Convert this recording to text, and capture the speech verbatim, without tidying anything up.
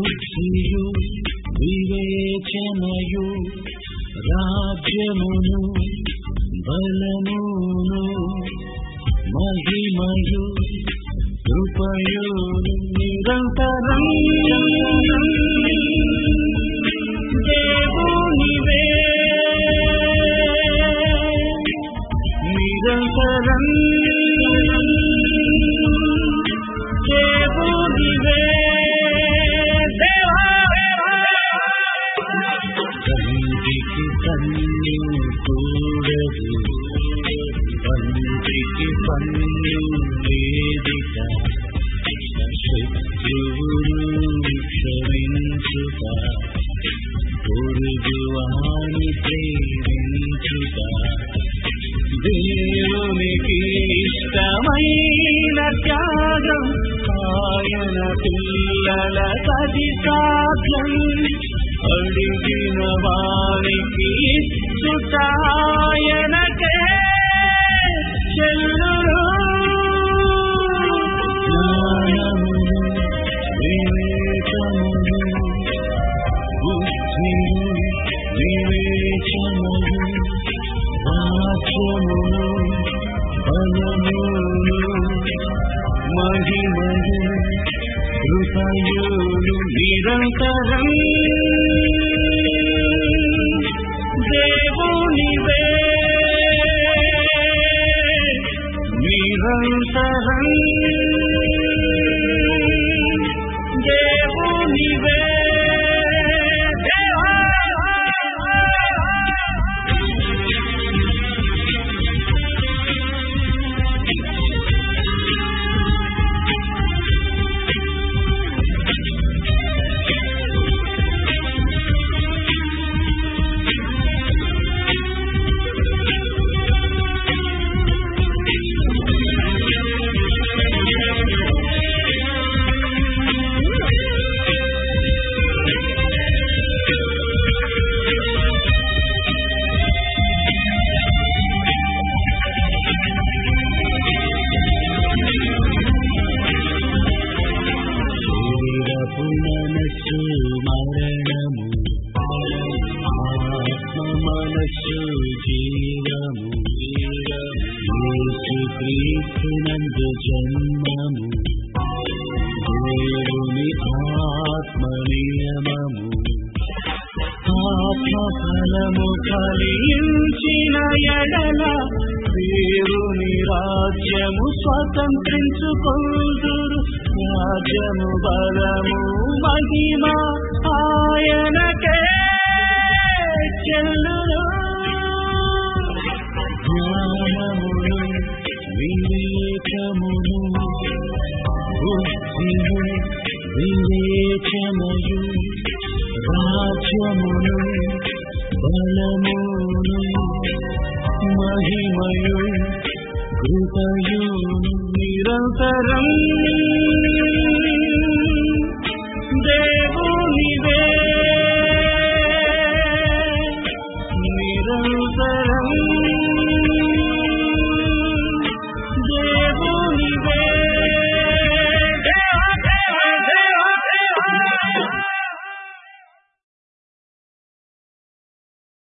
బుద్ధియు వివేచనయు రాజ్యమును బలమును మహిమయు కృపయు నిరంతరం దేవునివే నిరంతరం దేవునివే తండ్రికి తన్ను కూడదు తండ్రికి పన్ను వేదిక శత్రువును క్షమించుట పొరుగువాని ప్రేమించుట దేవునికి ఇష్టమైన త్యాగం ఆయన పిల్లల కది సాధ్యం అడిగిన వారికి ఇచ్చుట ఆయనకే చెల్లును జ్ఞానమును వివేకమును బుద్ధియు వివేచనయు రాజ్యమును బలమును మహిమయు కృపయును నిరంతరం దేవునివే నిరంతరం దేవునివే మనస్సు మరణము ఆత్మ మనస్సు జీవము యేసు క్రీస్తునందు జన్మము దేవుని ఆత్మ నియమము ఆత్మ ఫలము ఫలించిన ఎడల దేవుని రాజ్యము స్వతంత్రించుకొందురు రాజ్యము బలము మహిమ ఆయనకే చెల్లును జ్ఞానమును వివేకమును బుద్ధియు వివేచనయు రాజ్యమును బలమును మహిమయు కృపయు నిరంతరం